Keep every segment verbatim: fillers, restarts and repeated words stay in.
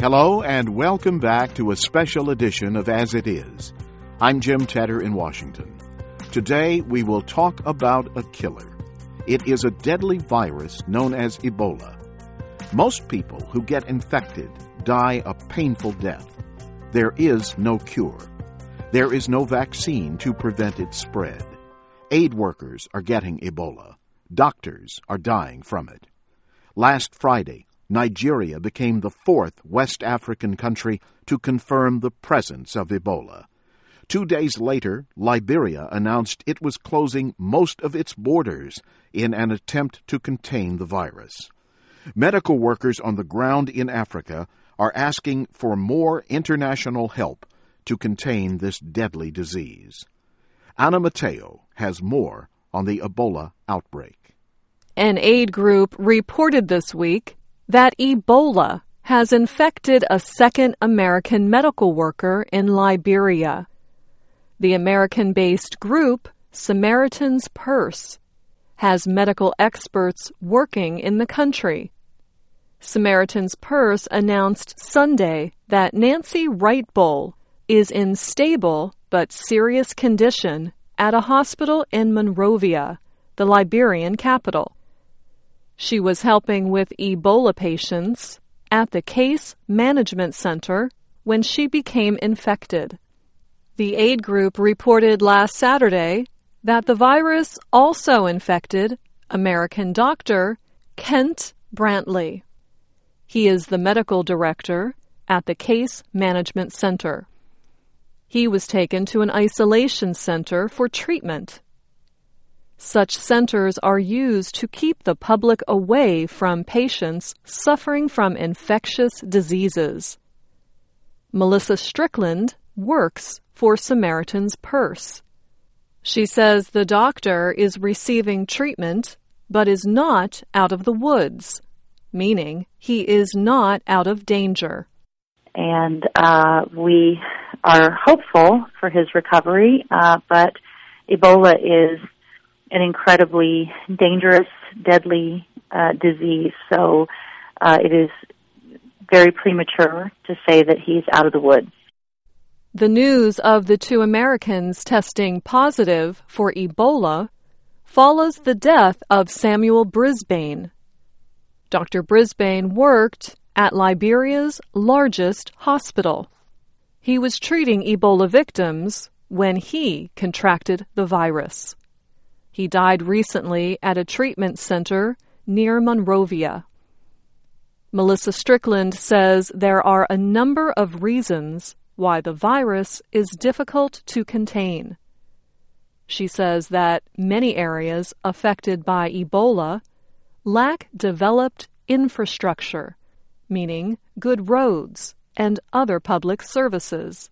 Hello and welcome back to a special edition of As It Is. I'm Jim Tedder in Washington. Today we will talk about a killer. It is a deadly virus known as Ebola. Most people who get infected die a painful death. There is no cure. There is no vaccine to prevent its spread. Aid workers are getting Ebola. Doctors are dying from it. Last Friday, Nigeria became the fourth West African country to confirm the presence of Ebola. Two days later, Liberia announced it was closing most of its borders in an attempt to contain the virus. Medical workers on the ground in Africa are asking for more international help to contain this deadly disease. Anna Matteo has more on the Ebola outbreak. An aid group reported this week that Ebola has infected a second American medical worker in Liberia. The American-based group, Samaritan's Purse, has medical experts working in the country. Samaritan's Purse announced Sunday that Nancy Wright-Bull is in stable but serious condition at a hospital in Monrovia, the Liberian capital. She was helping with Ebola patients at the Case Management Center when she became infected. The aid group reported last Saturday that the virus also infected American doctor Kent Brantley. He is the medical director at the Case Management Center. He was taken to an isolation center for treatment. Such centers are used to keep the public away from patients suffering from infectious diseases. Melissa Strickland works for Samaritan's Purse. She says the doctor is receiving treatment but is not out of the woods, meaning he is not out of danger. And uh, we are hopeful for his recovery, uh, but Ebola is an incredibly dangerous, deadly uh, disease, so uh, it is very premature to say that he's out of the woods. The news of the two Americans testing positive for Ebola follows the death of Samuel Brisbane. Doctor Brisbane worked at Liberia's largest hospital. He was treating Ebola victims when he contracted the virus. He died recently at a treatment center near Monrovia. Melissa Strickland says there are a number of reasons why the virus is difficult to contain. She says that many areas affected by Ebola lack developed infrastructure, meaning good roads and other public services.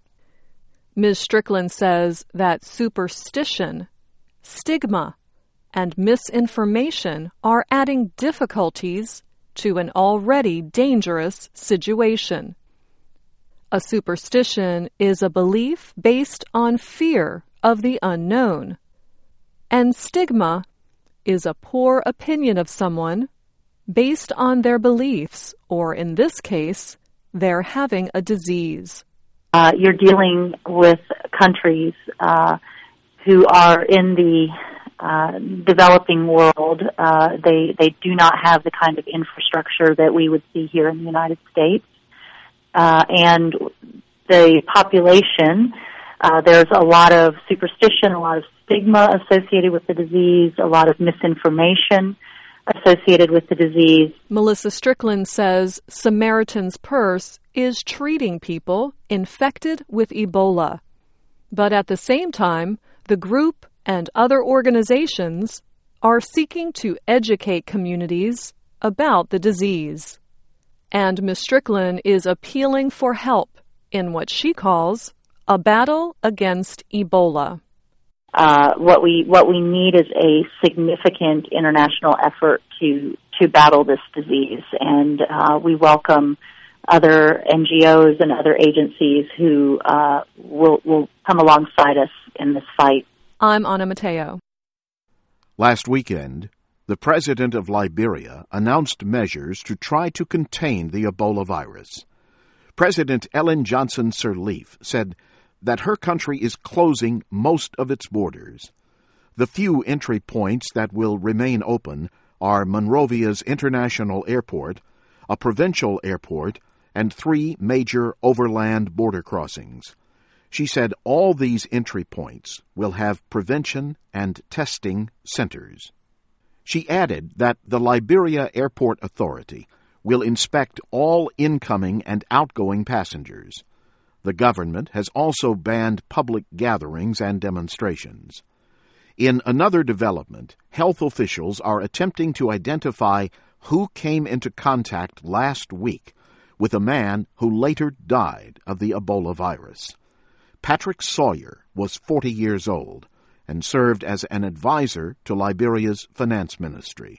Miz Strickland says that superstition, stigma, and misinformation are adding difficulties to an already dangerous situation. A superstition is a belief based on fear of the unknown, and stigma is a poor opinion of someone based on their beliefs, or in this case, their having a disease. Uh, you're dealing with countries uh, who are in the uh, developing world. Uh, they they do not have the kind of infrastructure that we would see here in the United States. Uh, and the population, uh, there's a lot of superstition, a lot of stigma associated with the disease, a lot of misinformation associated with the disease. Melissa Strickland says Samaritan's Purse is treating people infected with Ebola. But at the same time, the group and other organizations are seeking to educate communities about the disease. And Miz Strickland is appealing for help in what she calls a battle against Ebola. Uh, what we what we need is a significant international effort to to battle this disease, and uh, we welcome other N G Os and other agencies who uh, will will come alongside us in this fight. I'm Anna Matteo. Last weekend, the president of Liberia announced measures to try to contain the Ebola virus. President Ellen Johnson Sirleaf said that her country is closing most of its borders. The few entry points that will remain open are Monrovia's international airport, a provincial airport, and three major overland border crossings. She said all these entry points will have prevention and testing centers. She added that the Liberia Airport Authority will inspect all incoming and outgoing passengers. The government has also banned public gatherings and demonstrations. In another development, health officials are attempting to identify who came into contact last week with a man who later died of the Ebola virus. Patrick Sawyer was forty years old and served as an advisor to Liberia's finance ministry.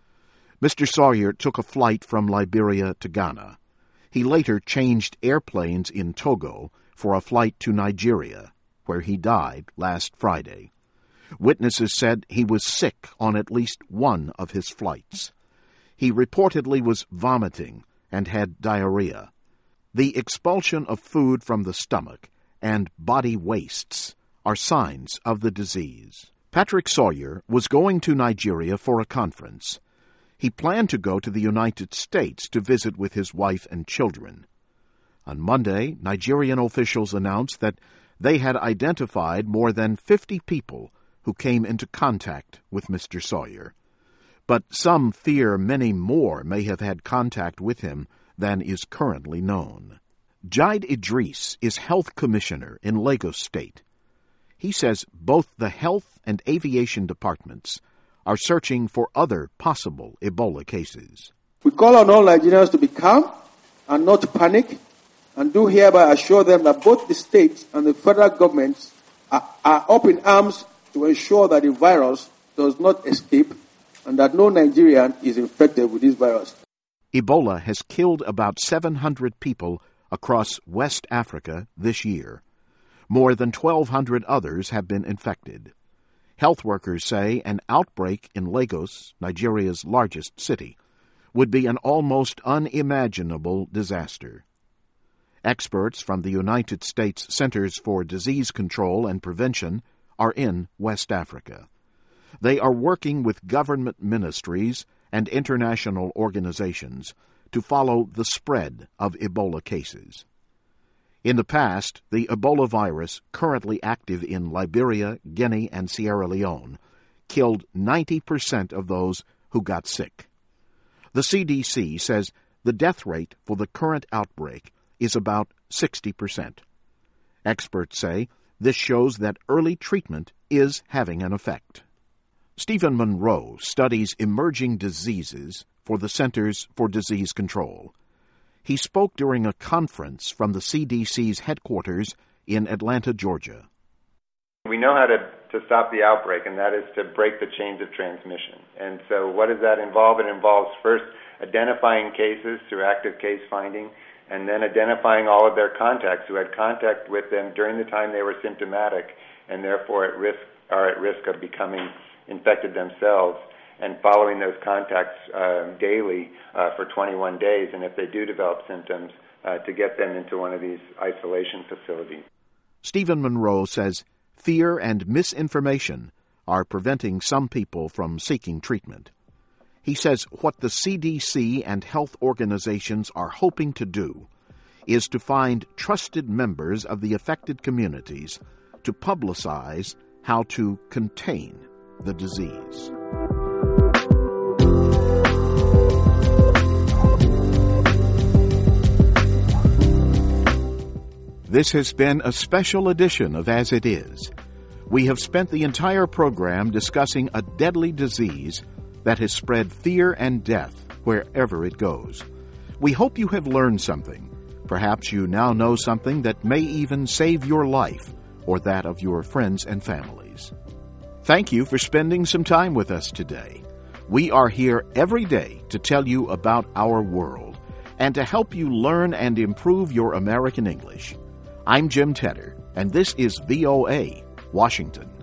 Mister Sawyer took a flight from Liberia to Ghana. He later changed airplanes in Togo for a flight to Nigeria, where he died last Friday. Witnesses said he was sick on at least one of his flights. He reportedly was vomiting and had diarrhea. The expulsion of food from the stomach and body wastes are signs of the disease. Patrick Sawyer was going to Nigeria for a conference. He planned to go to the United States to visit with his wife and children. On Monday, Nigerian officials announced that they had identified more than fifty people who came into contact with Mister Sawyer. But some fear many more may have had contact with him than is currently known. Jaid Idris is health commissioner in Lagos State. He says both the health and aviation departments are searching for other possible Ebola cases. We call on all Nigerians to be calm and not to panic, and do hereby assure them that both the states and the federal governments are, are up in arms to ensure that the virus does not escape and that no Nigerian is infected with this virus. Ebola has killed about seven hundred people across West Africa this year. More than twelve hundred others have been infected. Health workers say an outbreak in Lagos, Nigeria's largest city, would be an almost unimaginable disaster. Experts from the United States Centers for Disease Control and Prevention are in West Africa. They are working with government ministries and international organizations to follow the spread of Ebola cases. In the past, the Ebola virus currently active in Liberia, Guinea, and Sierra Leone killed ninety percent of those who got sick. The C D C says the death rate for the current outbreak is about sixty percent. Experts say this shows that early treatment is having an effect. Stephen Monroe studies emerging diseases for the Centers for Disease Control. He spoke during a conference from the C D C's headquarters in Atlanta, Georgia. We know how to, to stop the outbreak, and that is to break the chains of transmission. And so what does that involve? It involves first identifying cases through active case finding, and then identifying all of their contacts who had contact with them during the time they were symptomatic and therefore at risk are at risk of becoming infected themselves, and following those contacts uh, daily uh, for twenty-one days, and if they do develop symptoms, uh, to get them into one of these isolation facilities. Stephen Monroe says fear and misinformation are preventing some people from seeking treatment. He says what the C D C and health organizations are hoping to do is to find trusted members of the affected communities to publicize how to contain the disease. This has been a special edition of As It Is. We have spent the entire program discussing a deadly disease that has spread fear and death wherever it goes. We hope you have learned something. Perhaps you now know something that may even save your life or that of your friends and families. Thank you for spending some time with us today. We are here every day to tell you about our world and to help you learn and improve your American English. I'm Jim Tedder, and this is V O A, Washington.